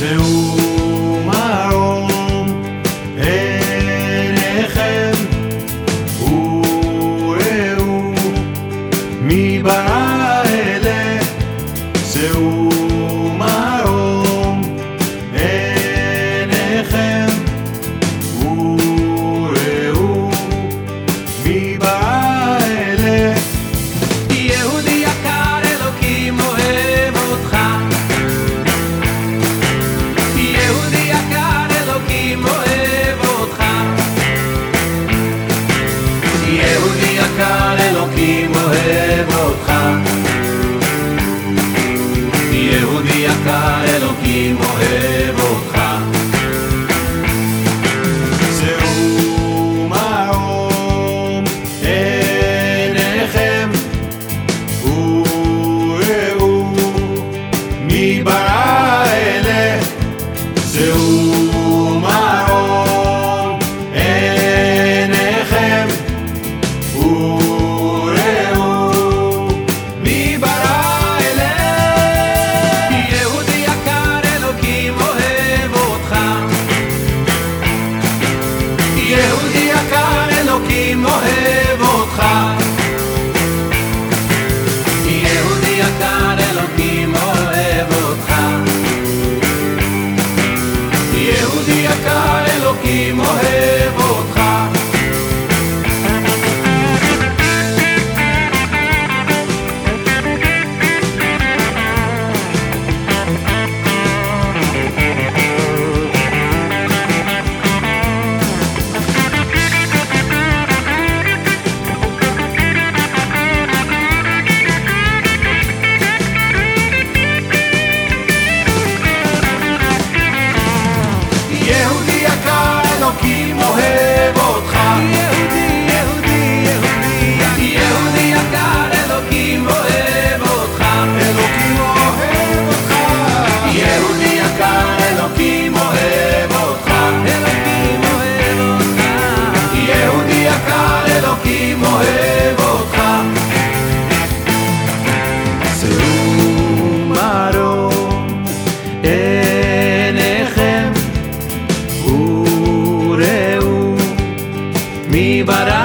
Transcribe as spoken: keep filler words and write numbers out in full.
שאו מרום עיניכם וראו מי ברא אלה. שאו מרום עיניכם וראו מי ברא אלה. יהודי יקר, אלוקים אוהב אותך. יהודי יקר, אלוקים אוהב אותך. יהודי יקר, אלוקים אוהב אותך. יהודי יקר, אלוקים אוהב אותך. שאו מרום עיניכם וראו מי ברא אלה. שאו מרום עיניכם וראו מי ברא אלה. יהודי יקר, אלוקים אוהב אותך. יהודי יקר, אלוקים אוהב אותך. יהודי יקר, אלוקים אוהב אותך. יהודי יקר, אלוקים אוהב אותך. יהודי יקר, אלוקים אוהב אותך. יהודי, יהודי, יהודי. יהודי יקר, אלוקים אוהב אותך. אלוקים אוהב אותך. יהודי יקר, אלוקים אוהב אותך. אלוקים אוהב אותך. יהודי יקר, אלוקים אוהב אותך. שאו מרום עיניכם וראו מי ברא